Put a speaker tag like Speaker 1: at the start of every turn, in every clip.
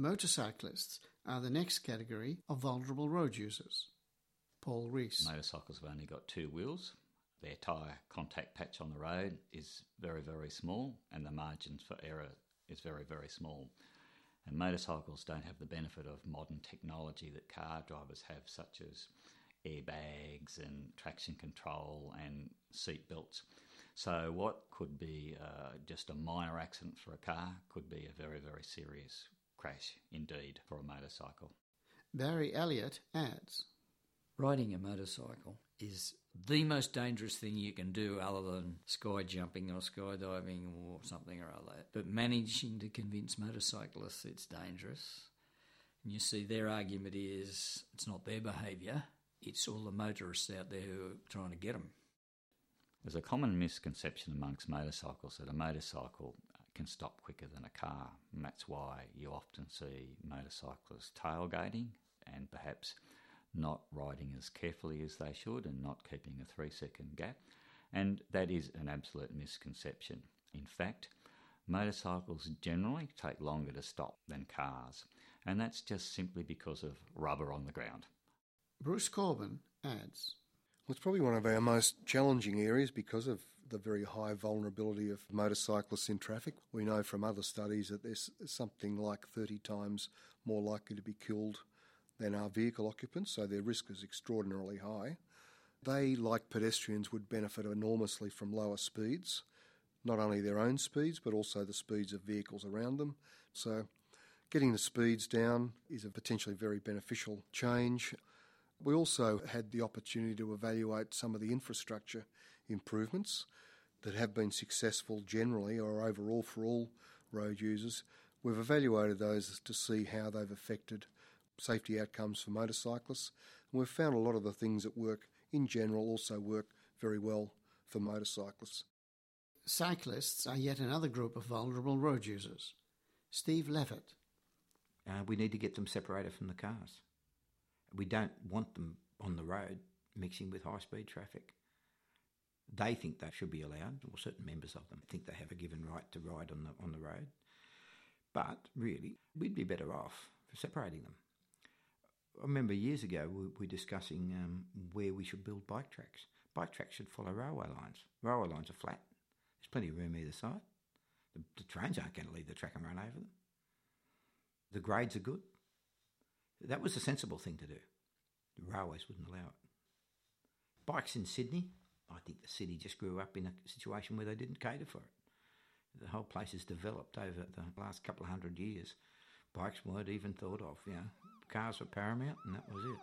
Speaker 1: Motorcyclists are the next category of vulnerable road users. Paul Rees.
Speaker 2: Motorcycles have only got two wheels. Their tyre contact patch on the road is very, very small, and the margins for error is very, very small. And motorcycles don't have the benefit of modern technology that car drivers have, such as airbags and traction control and seat belts. So what could be just a minor accident for a car could be a very, very serious crash indeed for a motorcycle.
Speaker 1: Barry Elliott adds,
Speaker 3: riding a motorcycle is the most dangerous thing you can do other than sky jumping or skydiving or something or other. But managing to convince motorcyclists it's dangerous, and you see their argument is it's not their behaviour, it's all the motorists out there who are trying to get them.
Speaker 2: There's a common misconception amongst motorcycles that a motorcycle can stop quicker than a car, and that's why you often see motorcyclists tailgating and perhaps not riding as carefully as they should and not keeping a 3-second gap. And that is an absolute misconception. In fact, motorcycles generally take longer to stop than cars, and that's just simply because of rubber on the ground.
Speaker 1: Bruce Corbin adds,
Speaker 4: Well, it's probably one of our most challenging areas because of the very high vulnerability of motorcyclists in traffic. We know from other studies that there's something like 30 times more likely to be killed than our vehicle occupants, so their risk is extraordinarily high. They, like pedestrians, would benefit enormously from lower speeds, not only their own speeds but also the speeds of vehicles around them. So getting the speeds down is a potentially very beneficial change. We also had the opportunity to evaluate some of the infrastructure improvements that have been successful generally or overall for all road users. We've evaluated those to see how they've affected safety outcomes for motorcyclists, and we've found a lot of the things that work in general also work very well for motorcyclists.
Speaker 1: Cyclists are yet another group of vulnerable road users. Steve Levitt.
Speaker 5: We need to get them separated from the cars. We don't want them on the road mixing with high-speed traffic. They think they should be allowed, or certain members of them think they have a given right to ride on the road. But really, we'd be better off for separating them. I remember years ago we were discussing where we should build bike tracks. Bike tracks should follow railway lines. Railway lines are flat. There's plenty of room either side. The trains aren't going to leave the track and run over them. The grades are good. That was a sensible thing to do. The railways wouldn't allow it. Bikes in Sydney, I think the city just grew up in a situation where they didn't cater for it. The whole place has developed over the last couple of 100 years. Bikes weren't even thought of, Cars were paramount and that was it.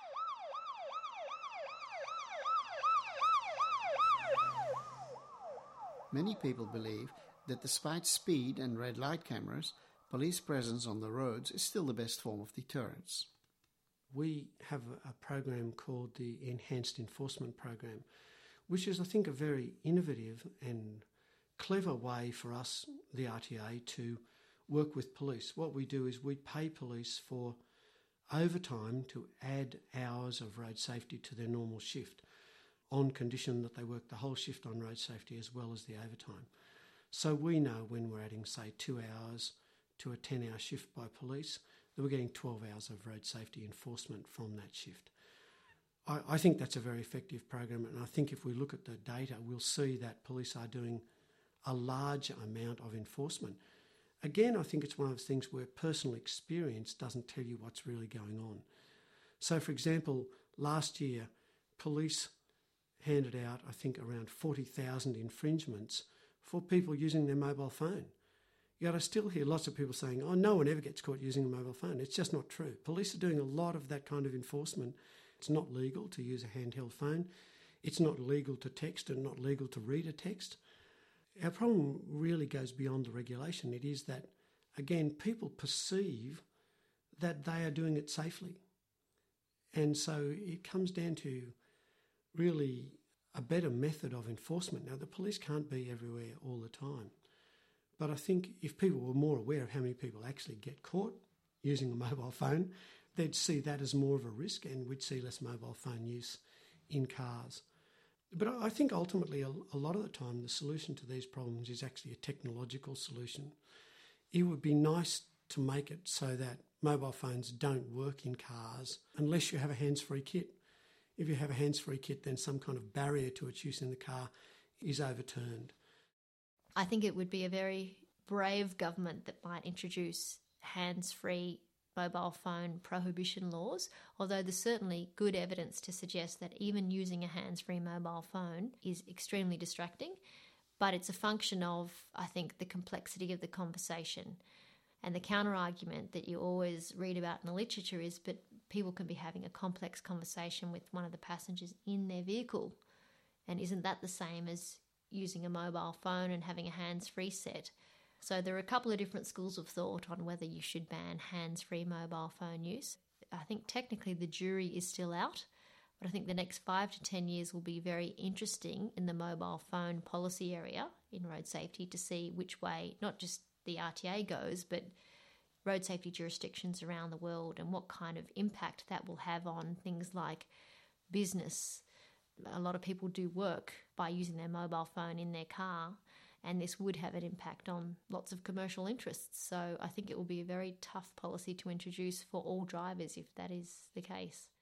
Speaker 1: Many people believe that despite speed and red light cameras, police presence on the roads is still the best form of deterrence.
Speaker 6: We have a program called the Enhanced Enforcement Program, which is, I think, a very innovative and clever way for us, the RTA, to work with police. What we do is we pay police for overtime to add hours of road safety to their normal shift, on condition that they work the whole shift on road safety as well as the overtime. So we know when we're adding, say, 2 hours to a 10-hour shift by police, that we're getting 12 hours of road safety enforcement from that shift. I think that's a very effective program, and I think if we look at the data, we'll see that police are doing a large amount of enforcement. Again, I think it's one of those things where personal experience doesn't tell you what's really going on. So, for example, last year, police handed out, I think, around 40,000 infringements for people using their mobile phone. Yet I still hear lots of people saying, no one ever gets caught using a mobile phone. It's just not true. Police are doing a lot of that kind of enforcement. It's not legal to use a handheld phone. It's not legal to text and not legal to read a text. Our problem really goes beyond the regulation. It is that, again, people perceive that they are doing it safely. And so it comes down to really a better method of enforcement. Now, the police can't be everywhere all the time. But I think if people were more aware of how many people actually get caught using a mobile phone, they'd see that as more of a risk, and we'd see less mobile phone use in cars. But I think ultimately a lot of the time the solution to these problems is actually a technological solution. It would be nice to make it so that mobile phones don't work in cars unless you have a hands-free kit. If you have a hands-free kit, then some kind of barrier to its use in the car is overturned.
Speaker 7: I think it would be a very brave government that might introduce hands-free mobile phone prohibition laws, although there's certainly good evidence to suggest that even using a hands-free mobile phone is extremely distracting. But it's a function of, I think, the complexity of the conversation. And the counter-argument that you always read about in the literature is, but people can be having a complex conversation with one of the passengers in their vehicle. And isn't that the same as using a mobile phone and having a hands-free set? So there are a couple of different schools of thought on whether you should ban hands-free mobile phone use. I think technically the jury is still out, but I think the next 5 to 10 years will be very interesting in the mobile phone policy area in road safety to see which way not just the RTA goes, but road safety jurisdictions around the world and what kind of impact that will have on things like business. A lot of people do work by using their mobile phone in their car, and this would have an impact on lots of commercial interests. So I think it will be a very tough policy to introduce for all drivers if that is the case.